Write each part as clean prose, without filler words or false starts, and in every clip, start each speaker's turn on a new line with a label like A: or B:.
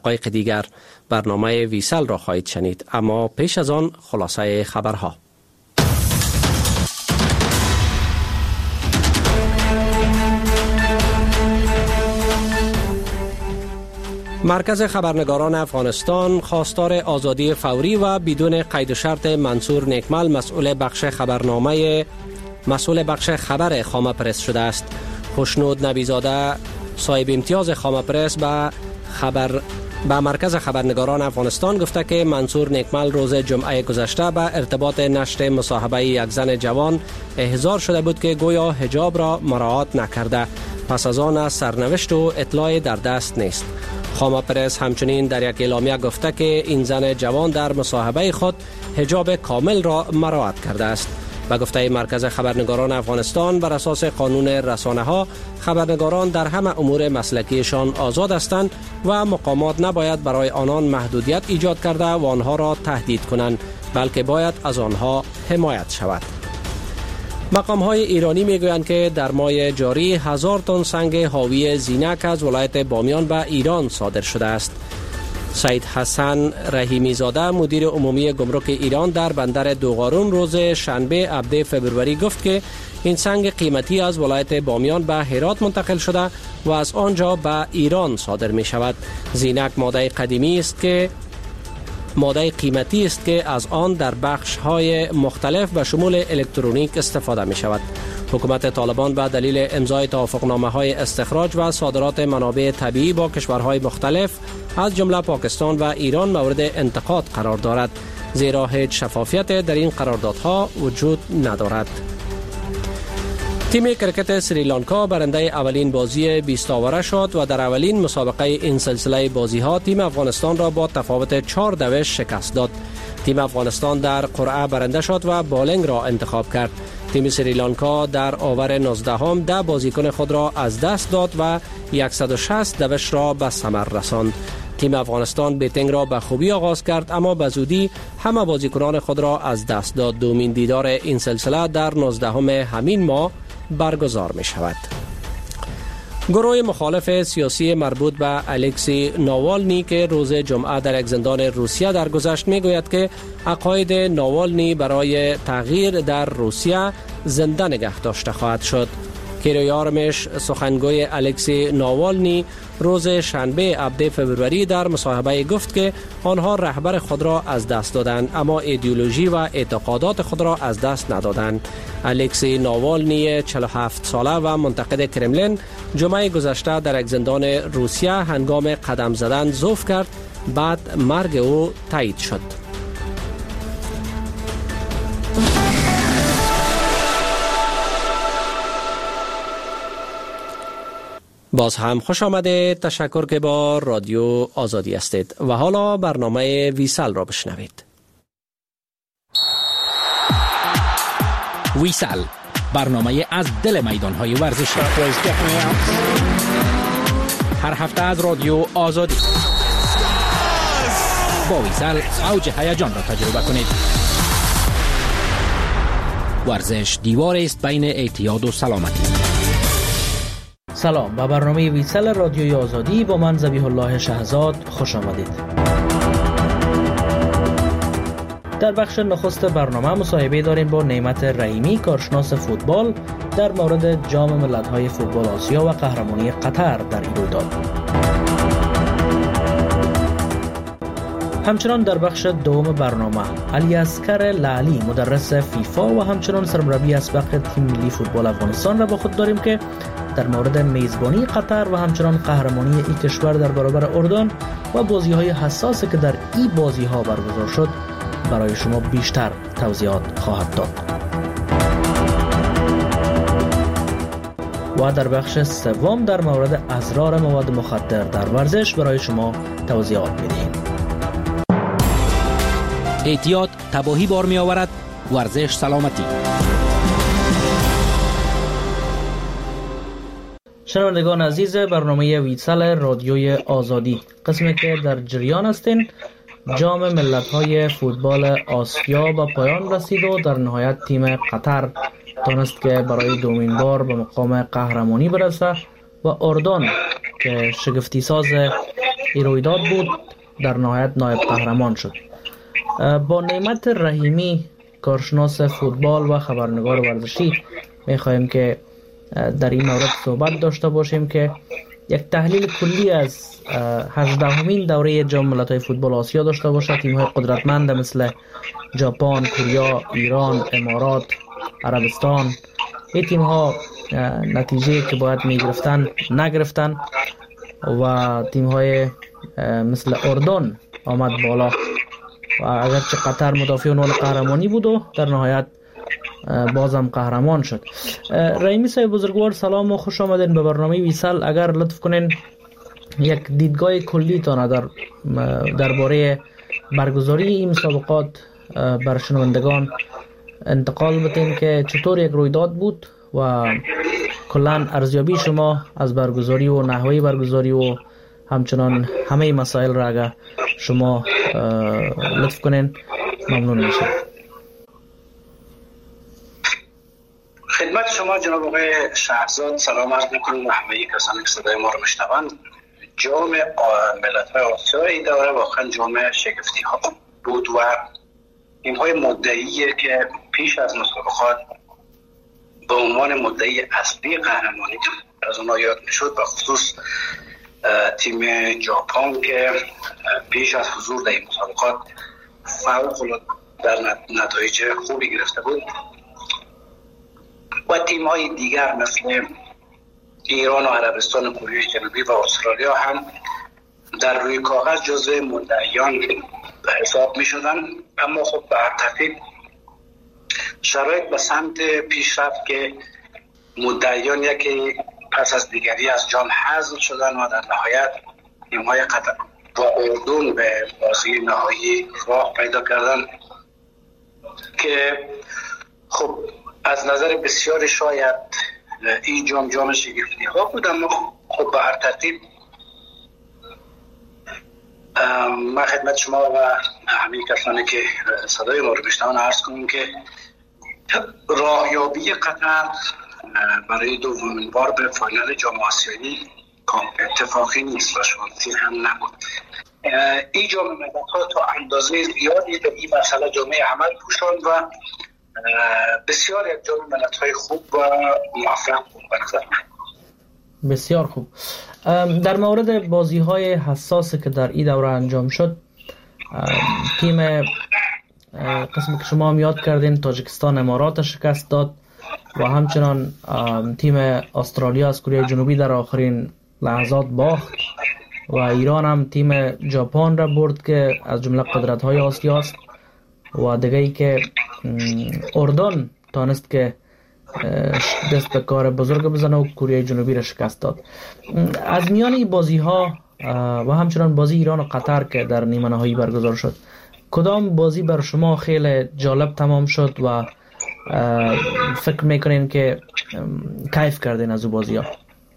A: دقایق دیگر برنامه ویسل را خواهید شنید، اما پیش از آن خلاصه خبرها. مرکز خبرنگاران افغانستان خواستار آزادی فوری و بدون قید و شرط منصور نیکمل مسئول بخش خبر خامه پرس شده است. خوشنود نبیزاده صاحب امتیاز خامه پرس به مرکز خبرنگاران افغانستان گفته که منصور نیکمل روز جمعه گذشته به ارتباط نشر مصاحبه یک زن جوان احضار شده بود که گویا حجاب را مراعات نکرده. پس از آن سرنوشت و اطلاع در دست نیست. خامه پرس همچنین در یک اعلامیه گفته که این زن جوان در مصاحبه خود حجاب کامل را مراعات کرده است. به گفته مرکز خبرنگاران افغانستان، بر اساس قانون رسانه ها خبرنگاران در همه امور مسلکیشان آزاد هستند و مقامات نباید برای آنان محدودیت ایجاد کرده و آنها را تهدید کنند، بلکه باید از آنها حمایت شود. مقام‌های ایرانی میگویند که در ماه جاری 1000 تن سنگ حاوی زینک از ولایت بامیان به ایران صادر شده است. سید حسن رحیمی زاده مدیر عمومی گمرک ایران در بندر دوغارون روز شنبه 17 فبروری گفت که این سنگ قیمتی از ولایت بامیان به هرات منتقل شده و از آنجا به ایران صادر می شود. زینک ماده قیمتی است که از آن در بخش‌های مختلف به شمول الکترونیک استفاده می شود. حکومت طالبان به دلیل امضای توافقنامه‌های استخراج و صادرات منابع طبیعی با کشورهای مختلف از جمله پاکستان و ایران مورد انتقاد قرار دارد، زیرا هیچ شفافیت در این قراردادها وجود ندارد. تیم کرکت سریلانکا برنده اولین بازی 20 آوره شد و در اولین مسابقه این سلسله بازی‌ها تیم افغانستان را با تفاوت 4 دوش شکست داد. تیم افغانستان در قرعه برنده شد و بالینگ را انتخاب کرد. تیم سریلانکا در آور 19 10 بازیکن خود را از دست داد و 160 دوش را به ثمر رساند. تیم افغانستان بیتینگ را به خوبی آغاز کرد، اما به زودی همه بازیکنان خود را از دست داد. دومین دیدار این سلسله در 19 همین ماه برگزار می شود. گروه مخالف سیاسی مربوط به الکسی ناوالنی که روز جمعه در یک زندان روسیه درگذشت می گوید که عقاید ناوالنی برای تغییر در روسیه زنده نگه داشته خواهد شد. کیرویارمش سخنگوی الکسی ناوالنی روز شنبه 17 فبروری در مصاحبه گفت که آنها رهبر خود را از دست دادند، اما ایدئولوژی و اعتقادات خود را از دست ندادند. الکسی ناوالنی 47 ساله و منتقد کرملین جمعه گذشته در یک زندان روسیه هنگام قدم زدن ضعف کرد، بعد مرگ او تایید شد. باز هم خوش آمده. تشکر که با رادیو آزادی هستید و حالا برنامه ویسل را بشنوید.
B: ویسل، برنامه از دل میدان‌های ورزشی، هر هفته از رادیو آزادی. با ویسل اوج هیجان را تجربه کنید. ورزش دیواری است بین اعتیاد و سلامتی.
C: سلام، به برنامه ویسل رادیوی آزادی با من ذبیح الله شهزاد خوش آمدید. در بخش نخست برنامه مصاحبه داریم با نعمت رحیمی، کارشناس فوتبال، در مورد جام ملت‌های فوتبال آسیا و قهرمانی قطر در این رویداد. همچنان در بخش دوم برنامه علی اصغر لعلی، مدرس فیفا و همچنان سرمربی اسبق تیم ملی فوتبال افغانستان را با خود داریم که در مورد میزبانی قطر و همچنان قهرمانی این کشور در برابر اردن و بازی‌های حساسی که در این بازی‌ها برگزار شد برای شما بیشتر توضیحات خواهد داد. و در بخش سوم در مورد اضرار مواد مخدر در ورزش برای شما توضیحات می‌دهیم.
B: اعتیاد تباهی بار می آورد، ورزش سلامتی.
C: شنوندگان عزیز برنامه ویسل رادیوی آزادی، قسمی که در جریان هستین، جام ملت‌های فوتبال آسیا به پایان رسید و در نهایت تیم قطر تونست که برای دومین بار به مقام قهرمانی برسه و اردن که شگفتی ساز این رویداد بود، در نهایت نایب قهرمان شد. با نعمت رحیمی، کارشناس فوتبال و خبرنگار ورزشی، میخواهیم که در این مورد صحبت داشته باشیم که یک تحلیل کلی از 18مین دوره جام ملت‌های فوتبال آسیا داشته باشد. تیم‌های قدرتمند مثل ژاپن، کره، ایران، امارات، عربستان، این تیم‌ها نتیجه که باید می‌گرفتن نگرفتن و تیم‌های مثل اردن آمد بالا و اگرچه قطر مدافع عنوان قهرمانی بود و در نهایت بازم قهرمان شد. رحیمی صاحب بزرگوار، سلام و خوش آمدین به برنامه ویسل. اگر لطف کنین یک دیدگاه کلی تان درباره برگزاری این مسابقات بر شنوندگان انتقال بدین که چطور یک رویداد بود و کلا ارزیابی شما از برگزاری و نحوه برگزاری و همچنان همه مسائل را اگر شما لطف کنین ممنون میشم.
D: خدمت شما جناب آقای شهرزاد سلام عرض میکنم و همه کسانی که صدای ما رو میشنوند. جام ملت‌های آسیا این دوره واقعا جام شگفتی ها بود و تیم‌های مدعیه که پیش از مسابقات به عنوان مدعی اصلی قهرمانی از اونها یاد میشد، و خصوص تیم ژاپن که پیش از حضور در این مسابقات فوق‌العاده در نتایج خوبی گرفته بود، و تیم‌های دیگر مثل ایران و عربستان و کره جنوبی و استرالیا هم در روی کاغذ جزو مدعیان به حساب می شدن. اما خب به هر ترتیب شرایط به سمت پیشرفت که مدعیان یکی پس از دیگری از جام حذف شدن و در نهایت تیم‌های قطر و اردن به بازی نهایی راه پیدا کردن که خب از نظر بسیار شاید این جام شگفتی ها بود. اما خب به هر ترتیب من خدمت شما و همه کسانی که صدای ما رو بشنون عرض کنم که راهیابی قطر برای دومین بار به فاینال جام آسیایی اتفاقی نیست و شانسی هم نبود. این جام ملت‌ها تا اندازه زیادی به این مسئله جامعه عمل پوشاند و بسیار یک جام ملت‌های خوب و موفق بود به نظر من.
C: بسیار خوب. در مورد بازی‌های حساسی که در این دوره انجام شد، تیم قسمی که شما هم یاد کردین تاجیکستان امارات شکست داد و همچنان تیم استرالیا از کره جنوبی در آخرین لحظات باخت و ایران هم تیم ژاپن را برد که از جمله قدرت‌های آسیا است و دیگه ای که اردن تانست که دست به کار بزرگ بزنه و کره جنوبی را شکست داد. از میان این بازی ها و همچنان بازی ایران و قطر که در نیمه نهایی برگزار شد، کدام بازی بر شما خیلی جالب تمام شد و فکر میکنین که کیف کردین از او بازی ها؟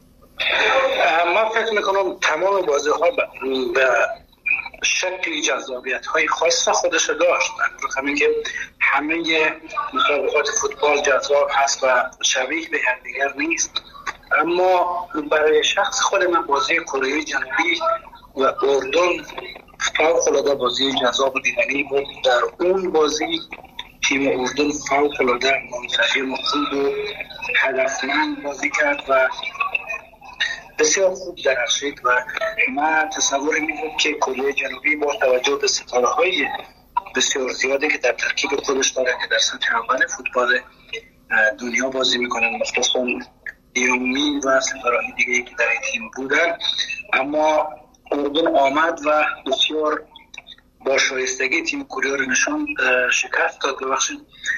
D: من فکر میکنم تمام بازی ها به شکلی جذابیت های خاص خودش داشت. همین که همه مسابقات فوتبال جذاب هست و شبیه به همدیگر نیست، اما برای شخص خود من بازی کره جنوبی و اردن فوق‌العاده بازی جذاب و دیدنی بود. در اون بازی تیم اردن فوق‌العاده منسجم خوب و هدفمند بازی کرد و بسیار خوب درخشید و من تصور می‌کنم که کره جنوبی با توجه به ستاره‌های بسیار زیادی که در ترکیب خودش داره که در سطح اول فوتبال دنیا بازی میکنن، مخصوصا دیومین و ستاره‌های دیگه‌ای که در این تیم بودن، اما اردن آمد و بسیار با شایستگی تیم کره رو نشان شکست داد. ببخشید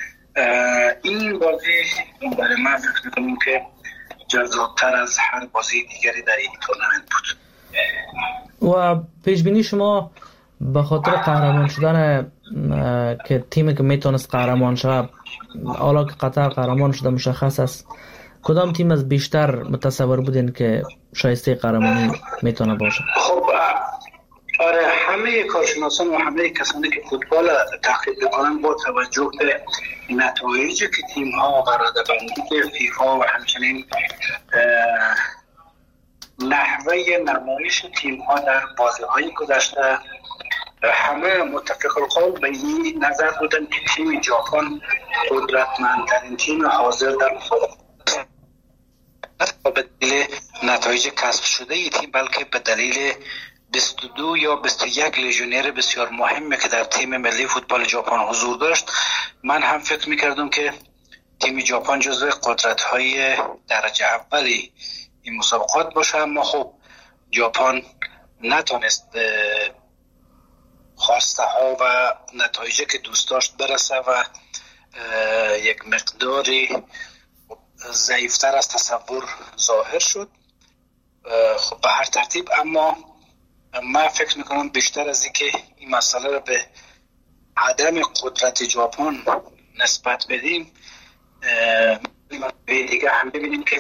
D: این بازی برای من فکر می‌کنم که جذاب‌تر از هر بازی دیگری در این تورنمنت بود.
C: و پیشبینی شما به خاطر قهرمان شدن که تیمی که میتونست قهرمان شود، حالا که قطر قهرمان شده مشخص است، کدام تیم از بیشتر متصور بودین که شایسته قهرمانی میتونه باشه؟
D: خب آره، همه کارشناسان و همه کسانی که فوتبال تحقیق میکنن با توجه به نتایجی که تیم ها قراردادبندی فیفا و همچنین نحوه نمایش تیم ها در بازی های گذشته همه متفق القول به این نظر بودن که تیم ژاپن قدرتمندترین تیم حاضر در مسابقه به دلیل نتایج کسب شده ای تیم، بلکه به دلیل 22 یا 21 لیژونر بسیار مهمی که در تیم ملی فوتبال ژاپن حضور داشت. من هم فکر می‌کردم که تیم ژاپن جزو قدرت‌های درجه اولی این مسابقات باشه، اما خب ژاپن نتونست خواسته ها و نتایجی که دوست داشت برسه و یک مقداری ضعیفتر از تصور ظاهر شد. خب به هر ترتیب، اما من فکر میکنم بیشتر از اینکه این مسئله رو به عدم قدرت ژاپن نسبت بدیم، دیگه هم ببینیم که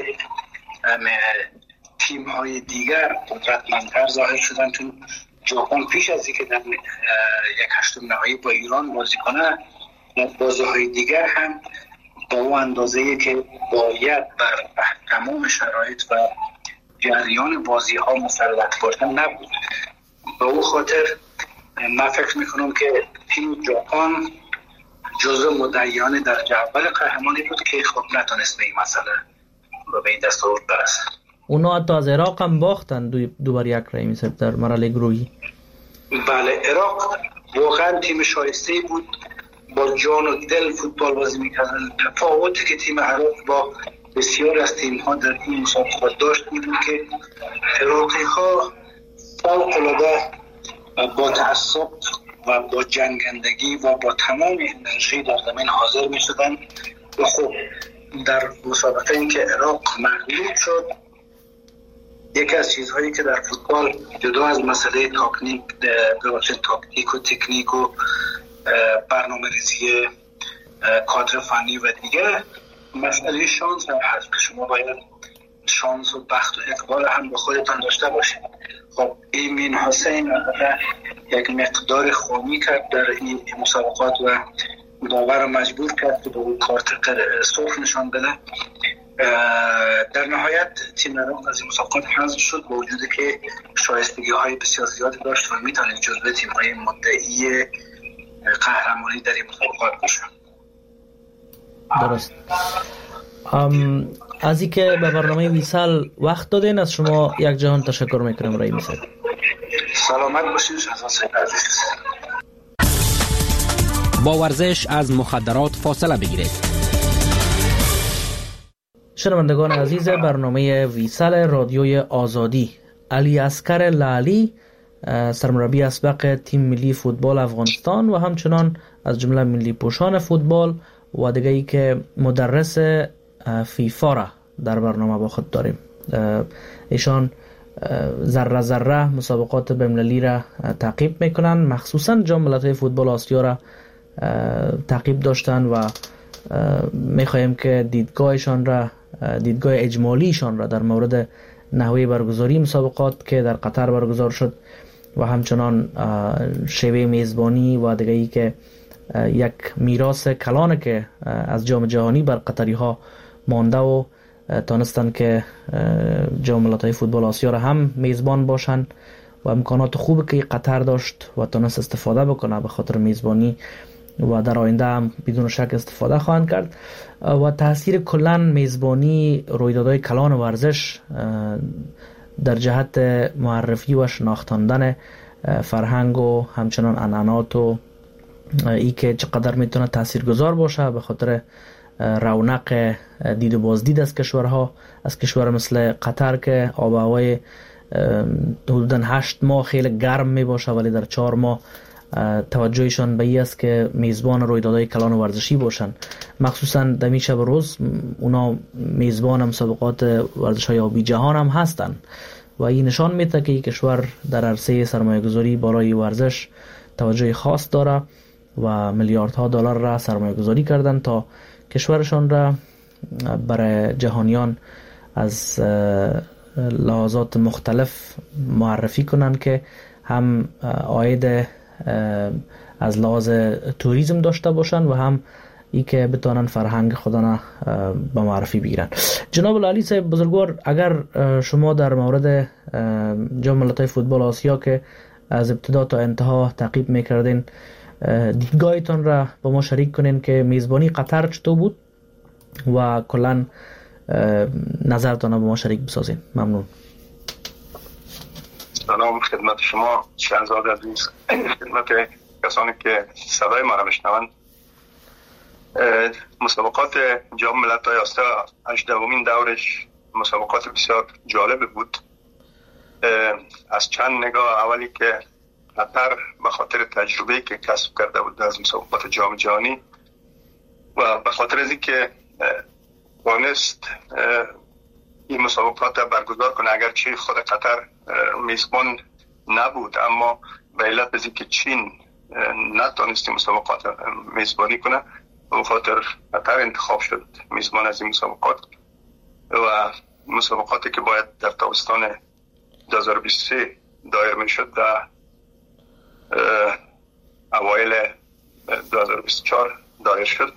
D: تیم های دیگر قدرتمندتر ظاهر شدن. چون ژاپن پیش از اینکه در یک هشتم نهایی با ایران بازی کنه، بازی های دیگر هم با اون اندازه‌ای که باید بر تمام شرایط و جریان بازی ها مسلط باشن نبود. به اون خاطر من فکر میکنم که تیم ژاپن جزو مدعیان درجه اول قهرمانی بود که خب نتونست به این مسئله و به این دستاورد برسه.
C: اونا حتی از عراق هم باختن 2-1 رای می‌سد در مرحله گروهی.
D: بله، عراق واقعا تیم شایسته‌ای بود، با جان و دل فوتبال بازی می‌کردن. تفاوتی که تیم عراق با بسیار از تیم‌ها در این مسابقات داشت بود که عراقی‌ها فوق‌العاده با تعصب و با جنگندگی و با تمام انرژی در زمین حاضر می‌شدن و خب در مسابقه این که عراق مغلوب شد، یکی از چیزهایی که در فوتبال جدا از مسئله تاکتیک و تکنیک و برنامه‌ریزی کادر فنی و دیگه، مسئله شانس هم هست که شما باید شانس و بخت و اقبال هم با خودتان داشته باشید. خب ایمین حسین یک مقدار خونی کرد در این مسابقات و داور مجبور کرد که به اون کارت سرخ نشان بده. در نهایت تیم عراق از این مسابقات حذف شد، با وجودی که شایستگی های بسیار زیادی داشت و میتونید جزو تیم های مدعی قهرمانی در این مسابقات باشن.
C: درست. از اینکه به برنامه ویسال وقت دادین، از شما یک جهان تشکر میکنم. رای میسد.
D: سلامت باشید شهزاد سید عزیز.
B: با ورزش از مخدرات فاصله بگیرید.
C: شنوندگان عزیز برنامه ویسال رادیوی آزادی، علی اصغر لالی سرمربی اسبق تیم ملی فوتبال افغانستان و همچنان از جمله ملی پوشان فوتبال و دیگه‌ای که مدرس فیفا را در برنامه با خود داریم. ایشان ذره ذره مسابقات بین‌المللی را تعقیب میکنن، مخصوصا جام ملت‌های فوتبال آسیا را تعقیب داشتن و میخواهیم که دیدگاه اجمالیشان را در مورد نحوه برگزاری مسابقات که در قطر برگزار شد و همچنان شیوه میزبانی و دیگه‌ای که یک میراث کلانه که از جام جهانی بر قطری ها مانده و تانستن که جام ملت‌های فوتبال آسیا را هم میزبان باشن و امکانات خوبی که قطر داشت و تانست استفاده بکنه به خاطر میزبانی و در آینده هم بدون شک استفاده خواهند کرد و تاثیر کلان میزبانی رویدادهای کلان ورزش در جهت معرفی و شناختاندن فرهنگ و همچنان عنعنات و ای که چقدر میتونه تاثیرگذار باشه به خاطر رونق دید و بازدید از کشورها، از کشور مثل قطر که آب و هوای حدوداً 8 ماه خیلی گرم می باشه ولی در 4 ماه توجهشان به این است که میزبان رویدادهای کلان و ورزشی باشن. مخصوصا در این شب روز اونا میزبان مسابقات ورزش‌های آبی جهان هم هستن و این نشان میده که این کشور در عرصه سرمایه‌گذاری بالای ورزش توجه خاص داره و میلیاردها دلار را سرمایه‌گذاری کردن تا کشورشان را برای جهانیان از لحاظات مختلف معرفی کنن که هم عاید از لحاظ توریسم داشته باشن و هم ای که بتانن فرهنگ خودنا به معرفی بگیرن. جناب العالی صاحب بزرگوار، اگر شما در مورد جام ملت‌های فوتبال آسیا که از ابتدا تا انتها تعقیب میکردین دیدگاهتان را با ما شریک کنین که میزبانی قطر چطور بود و کلا نظرتان را با ما شریک بسازین. ممنون.
E: سلام خدمت شما شهرزاد عزیز، خدمت کسانی که صدای ما را میشنوند. مسابقات جام ملت‌های آسیا 18مین دورش مسابقات بسیار جالب بود. از چند نگاه، اولی که قطر به خاطر تجربه‌ای که کسب کرده بود از مسابقات جام جهانی و به خاطر از اینکه بانست این مسابقات را برگزار کنه، اگرچه خود قطر میزبان نبود، اما به علت از اینکه چین نتونست مسابقات میزبانی کنه به خاطر قطر انتخاب شد میزبان از این مسابقات. و مسابقاتی که باید در تابستان 2023 دایر میشد در اوایل 2024 دایر شد.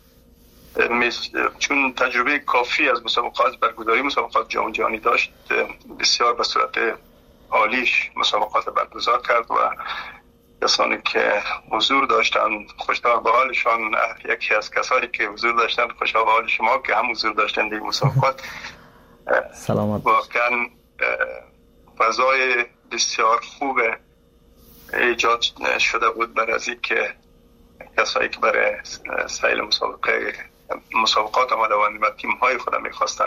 E: چون تجربه کافی از برگزاری مسابقات جام جهانی داشت، بسیار به صورت عالیش مسابقات برگزار کرد و کسانی که حضور داشتن خوشحال به حالشان. یکی از کسانی که حضور داشتن خوشحال به حال شما که هم حضور داشتن در مسابقات.
C: سلامت.
E: واقعا فضای بسیار خوب ایجاد شده بود برای از این که کسایی که برای سیل مسابقات آمده و تیم های خود میخواستن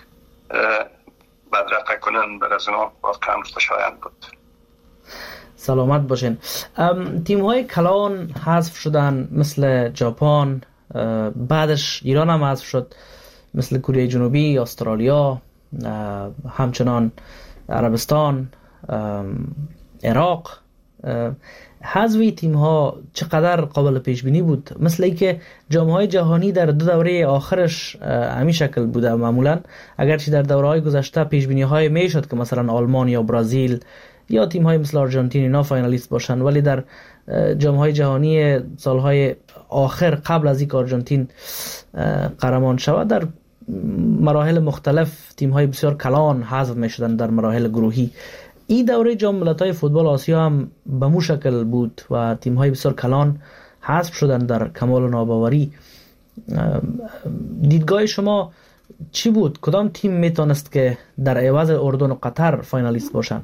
E: بدرقه کنن، برای از اونا واقعا خوشایند بود.
C: سلامت باشین. تیم های کلان حذف شدن مثل ژاپن، بعدش ایران هم حذف شد، مثل کره جنوبی، استرالیا، همچنان عربستان، عراق. حذف تیم ها چقدر قابل پیش بینی بود؟ مثل ای که جام های جهانی در 2 دوره آخرش همین شکل بوده معمولا، اگرچه در دوره های گذشته پیش بینی های میشد که مثلا آلمان یا برزیل یا تیم های مثل آرژانتین اینا فاینالیست باشن، ولی در جام های جهانی سالهای آخر قبل از اینکه آرژانتین قهرمان شود در مراحل مختلف تیم های بسیار کلان حذف می شدن در مراحل گروهی. این دوره جام ملت‌های فوتبال آسیا هم به مو شکل بود و تیم های بسیار کلان حذف شدن در کمال و ناباوری. دیدگاه شما چی بود؟ کدام تیم میتونست که در عوض اردن و قطر فاینالیست باشن؟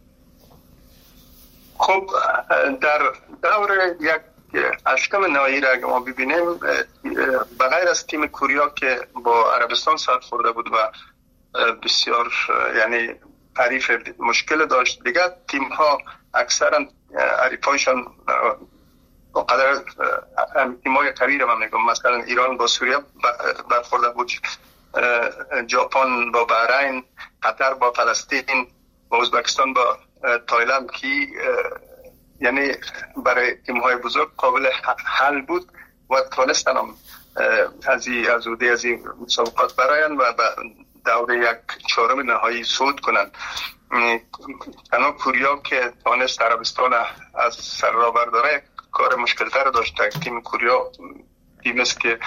E: خب در دور یک هشتم نهایی را اگه ما ببینیم، بغیر از تیم کوریا که با عربستان سر خورده بود و بسیار یعنی حریف مشکل داشت، دیگه تیم ها اکثرا حریفایشان قدر تیم های قوی رو من میگم، مثلا ایران با سوریه برخورده بود، ژاپن با بحرین، قطر با فلسطین و ازبکستان با تایلند که یعنی برای تیم های بزرگ قابل حل بود و توانستن هم از این مسابقات براین و دوره یک چهارم نهایی صعود کنند. تنها کوریا که توانست عربستان از سر راه برداره کار مشکل تر داشت. تیم کوریا تیم است که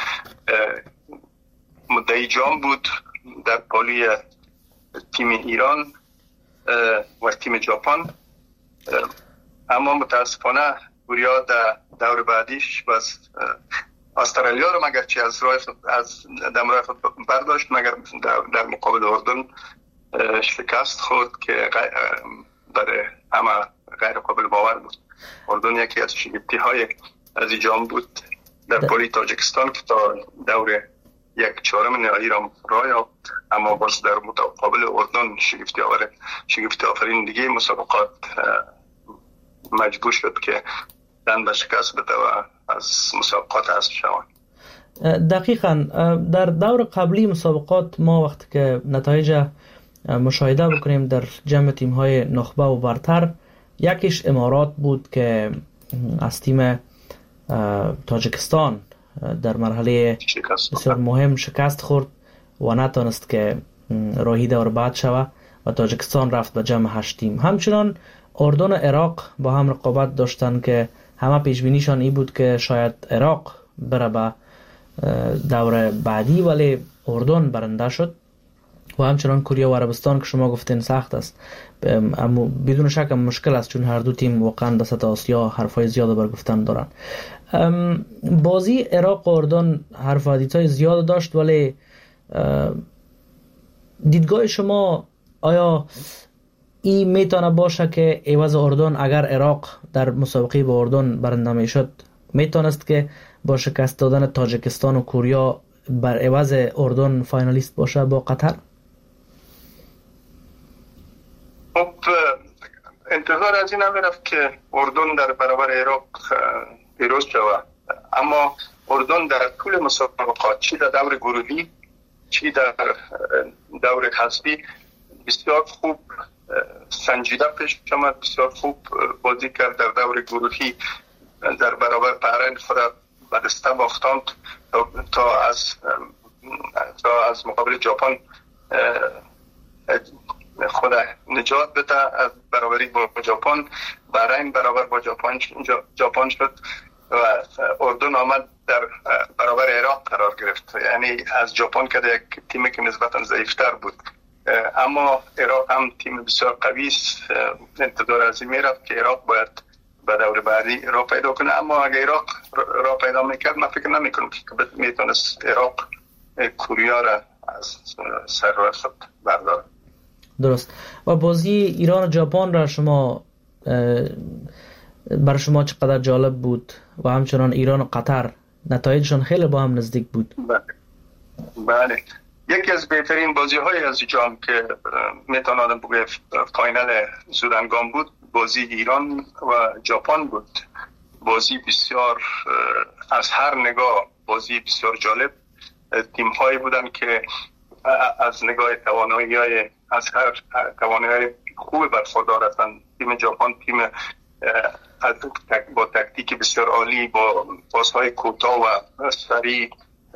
E: مدعی جام بود در پالی تیم ایران و تیم ژاپن، اما متاسفانه کوریا در دور بعدیش باز استرالیا رو مگرچه از دم راه برداشت، مگر در مقابل اردن شکست خورد که برای همه غیر قابل باور بود. اردن یکی از شگفتی های از جام بود در پالی تاجیکستان که تا دور یک چهارم نهایی را راه یافت، اما باز در مقابل اردن شگفتی آفرین دیگه مسابقات مجبور شد که دن به شکست بده و از مسابقات حذف شوند.
C: دقیقاً در دور قبلی مسابقات ما وقتی که نتایج مشاهده بکنیم در جمع تیم‌های نخبه و برتر، یکیش امارات بود که از تیم تاجیکستان در مرحله بسیار مهم شکست خورد و نتونست که راهی دور بعد شود و تاجیکستان رفت به جمع 8 تیم. همچنان اردن و عراق با هم رقابت داشتن که همه پیش بینیشان این بود که شاید عراق بره به دور بعدی، ولی اردن برنده شد و همچنان کره و عربستان که شما گفتین سخت است، اما بدون شک مشکل است چون هر دو تیم واقعا در سطح آسیا حرفای زیاد بر گفتن دارن. بازی عراق و اردن حرف و حدیثای زیاد داشت، ولی دیدگاه شما آیا این میتونه باشه که عوض اردن اگر عراق در مسابقه با اردن برنده میشد میتونست که با شکست دادن تاجیکستان و کره بر عوض اردن فاینالیست باشه با قطر؟
E: خب انتظار از این نمیرفت که اردن در برابر عراق پیروز شود، اما اردن در طول مسابقات چی در دور گروهی چی در دور حذفی بسیار خوب سنجیده پیش آمد، بسیار خوب بازی کرد. در دور گروهی در برابر بحرین خود به دسته باختند تا از مقابل ژاپن خود نجات بده از برابری با ژاپن. بحرین برابر با ژاپن شد و اردن آمد در برابر عراق قرار گرفت، یعنی از ژاپن که یک تیمی که نسبتا ضعیفتر بود، اما عراق هم تیم بسیار قوی است. انتظار از این میرفت که عراق باید به دور بعدی راه پیدا کنه، اما اگه عراق راه پیدا میکرد من فکر نمیکنم که میتونست عراق کوریا را از سر خود برداره.
C: درست. و بازی ایران و ژاپن را شما برای شما چقدر جالب بود و همچنان ایران و قطر نتایجشون خیلی با هم نزدیک بود؟
E: بله، یکی از بهترین بازی های از جام که میتونم آدم بگه فاینال زودنگام بود بازی ایران و ژاپن بود. بازی بسیار از هر نگاه بازی بسیار جالب. تیم هایی بودن که از نگاه توانایی از هر توانایی خوب برخوردار هستند. تیم ژاپن تیم با تکتیک بسیار عالی، با پاس‌های کوتاه و سریع،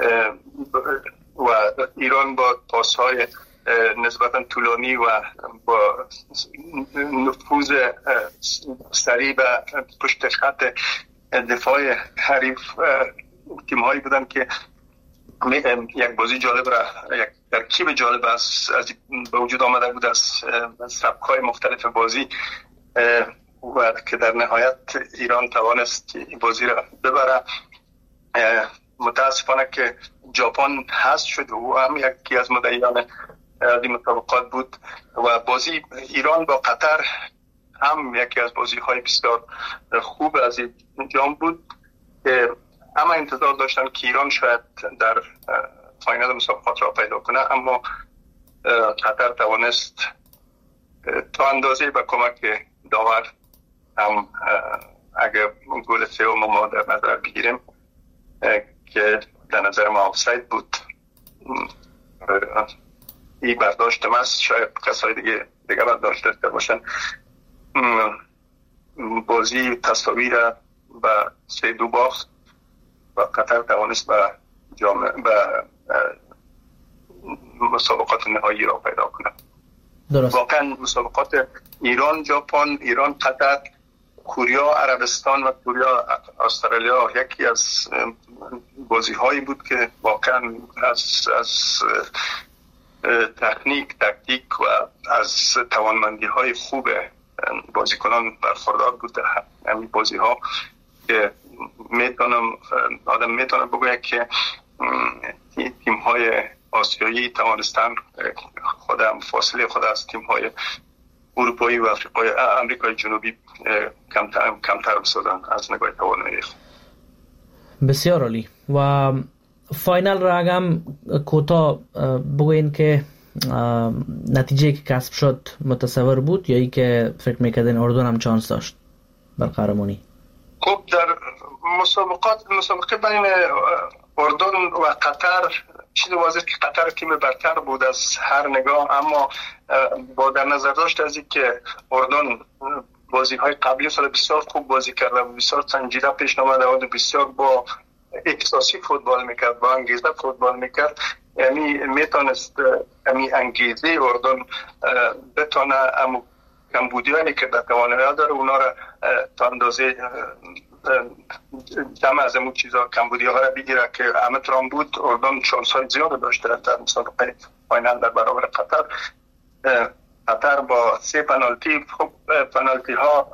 E: و ایران با پاس‌های نسبتاً طولانی و با نفوذ سریع و پشت خط دفاع حریف تیم‌هایی بودن که یک بازی جالب را، یک ترکیب جالب از به وجود آمده بود از سبک‌های مختلف بازی و که در نهایت ایران توانست این بازی را ببره. متاسفانه که ژاپن حذف شد و هم یکی از مدعیان این مسابقات بود و بازی ایران با قطر هم یکی از بازی‌های بسیار خوب از این جام بود که اما انتظار داشتن که ایران شاید در فاینال مسابقات را پیدا کنه، اما قطر توانست تا اندازه با کمک داور هم اگر گل سوم ما در نظر بگیریم که در نظر ما آفساید بود، این برداشت است. شاید کسای دیگه برداشت داشته باشن. بازی تساوی را به 3-2 باخت و قطر توانست به مسابقات نهایی را پیدا کنه.
C: درست.
E: واقعا مسابقات ایران ژاپن، ایران قطر، کره عربستان و کره استرالیا یکی از بازی هایی بود که واقعا از تکنیک و از توانمندی های خوب بازیکنان برخوردار بود. همین بازی ها که آدم میتونه بگه که تیم های آسیایی توانستن فاصله خود از تیم های اروپایی و امریکای جنوبی کمتر بسازن از نگاه توانایی.
C: بسیار عالی. و فاینال را اگم کوتاه بگوین که نتیجه که کسب شد متصور بود یا ای که فکر میکردین اردن هم چانس داشت بر قهرمانی؟
E: خب در مسابقه بین اردن و قطر چیز واضح که قطر تیم برتر بود از هر نگاه، اما با در نظر داشت از این که اردن بازی های قبلی سال بسیار خوب بازی کرده و بسیار سنجیده پیش آمده و بسیار با احساسی فوتبال میکرد، با انگیزه فوتبال میکرد، یعنی میتونست انگیزه اردن بتونه کمبودیایی که در توانایی داره اونا را تا اندازه جمع از اون چیزا کمبودی ها را بگیره که همه ترام بود. اردن شانس‌های زیاد داشته در مسابقه فاینال در برابر قطر. قطر با 3 پنالتی، خب پنالتی ها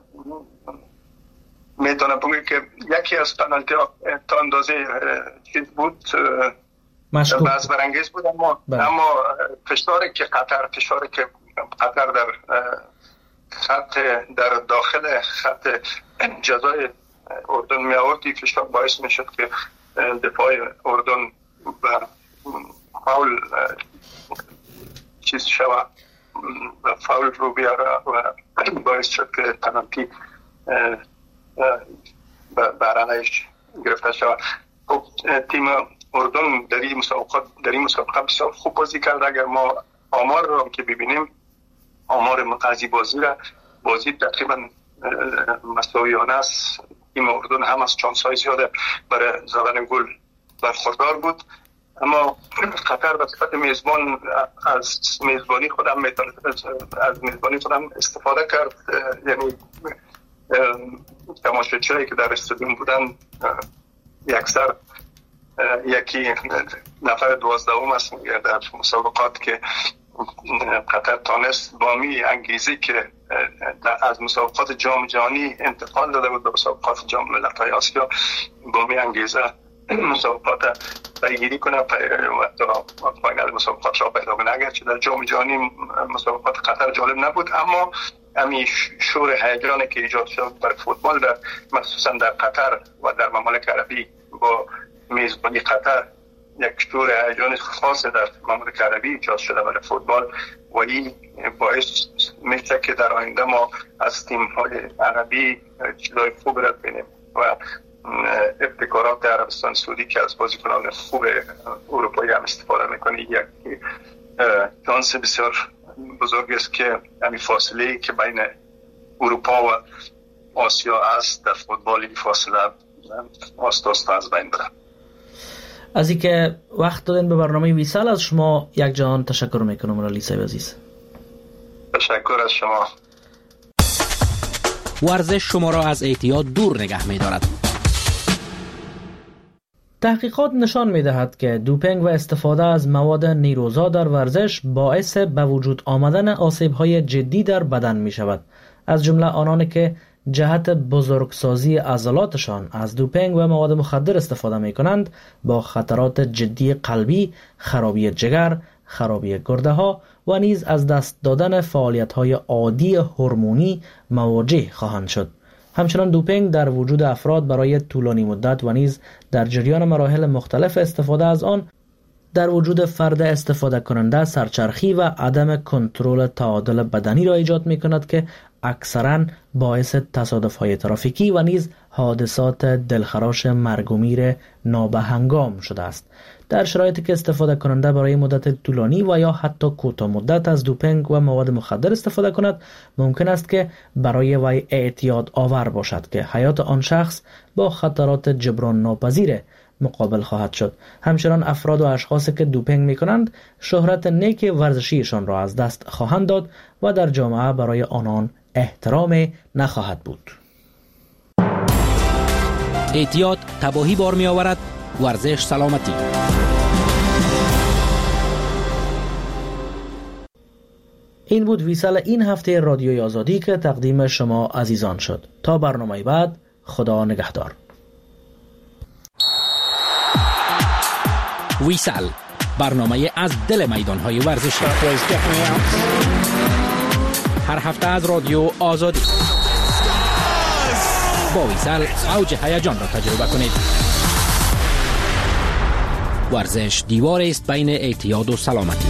E: میتونه بگه که یکی از پنالتی ها تا اندازه چیز بود باز برانگیز بود، اما فشاری که قطر در خط در داخل خط جزای اردن می آورد، فشار باعث می شد که دفاع اردن و فاول چیز شود و فاول رو بیاره و باعث شد که پنالتی برانش گرفته شود. خب تیم اردن در این مسابقه بسیار خوب بازی کرد. اگر ما آمار رو که ببینیم، آمار مقاضی بازی تقریبا مساویانه است. تیم اردن هم از چانس‌های زیاده برای زدن گل برخوردار بود، اما قطر به صفت میزبان از میزبانی خودم استفاده کرد. یعنی تماشاچیایی که در استادیوم بودن یکسر یکی نفر 12 است در مسابقات که قطر تانست با می انگیزی که از مسابقات جام جهانی انتقال داده بود به مسابقات جام ملت‌های آسیا، با می انگیزه مسابقات پیگیری کنه و فاینال مسابقات را پیدا کنه. اگرچه در جام جهانی مسابقات قطر جالب نبود، اما همین شور هیجانی که ایجاد شد برای فوتبال در مخصوصا در قطر و در ممالک عربی با میزبانی قطر، یک شور هیجان خاص در ممالک عربی ایجاد شده برای فوتبال و این باعث میشه که در آینده ما از تیم‌های عربی چیزای خوب را ببینیم و ابتکارات عربستان سعودی که از بازیکنان خوب اروپایی هم استفاده میکنه. یک شانس بسیار بزرگ است که همین فاصله که بین اروپا و آسیا است در فوتبال، این فاصله آستا از بین بره.
C: از اینکه وقت دادن به برنامه ویسال از شما یک جهان تشکر میکنم. علی صاحب عزیز،
E: تشکر از شما.
B: ورزش شما را از اعتیاد دور نگه می‌دارد.
C: تحقیقات نشان می‌دهد که دوپینگ و استفاده از مواد نیروزا در ورزش باعث به وجود آمدن آسیب‌های جدی در بدن می‌شود، از جمله آنانی که جهت بزرگسازی عضلاتشان از دوپینگ و مواد مخدر استفاده می‌کنند با خطرات جدی قلبی، خرابی جگر، خرابی گرده‌ها و نیز از دست دادن فعالیت‌های عادی هورمونی مواجه خواهند شد. همچنان دوپینگ در وجود افراد برای طولانی مدت و نیز در جریان مراحل مختلف استفاده از آن در وجود فرد استفاده کننده سرچرخی و عدم کنترل تعادل بدنی را ایجاد می کند که اکثراً باعث تصادف‌های ترافیکی و نیز حادثات دلخراش مرگ و میر نابهنگام شده است. در شرایطی که استفاده کننده برای مدت طولانی و یا حتی کوتاه مدت از دوپینگ و مواد مخدر استفاده کند، ممکن است که برای وی اعتیاد آور باشد که حیات آن شخص با خطرات جبران ناپذیر مقابل خواهد شد. همچنان افراد و اشخاصی که دوپینگ می کنند شهرت نیک ورزشیشان را از دست خواهند داد و در جامعه برای آنان احترام نخواهد بود.
B: اعتیاد تباهی بار می آورد، ورزش سلامتی.
C: این بود ویسال این هفته رادیوی آزادی که تقدیم شما عزیزان شد. تا برنامه بعد، خدا نگهدار.
B: ویسال، برنامه از دل میدان‌های ورزشی. هر هفته از رادیو آزادی. با ویسال اوج هیجان را تجربه کنید. ورزش دیوار است بین اعتیاد و سلامتی.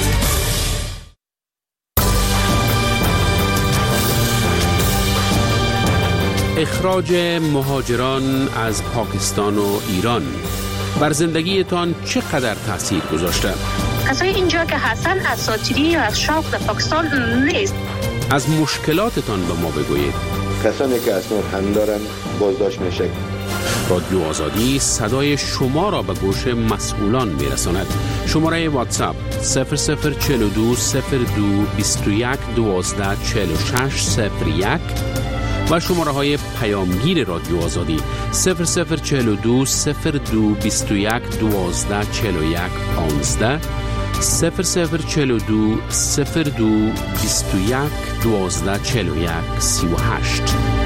F: اخراج مهاجران از پاکستان و ایران بر زندگیتان چقدر تاثیر گذاشته؟
G: کسای اینجا که هستن اساطیری یا از شوق در پاکستان نیست.
F: از مشکلاتتان به ما بگویید.
H: کسانی که اسناد هم دارن بازداشت میشه.
F: رادیو آزادی صدای شما را به گوش مسئولان میرساند. شماره واتساپ 0042 02 21 12 46 01 و شماره های پیامگیر رادیو آزادی 0042 02 21 12 41 15 0042 02 21 12 41 38.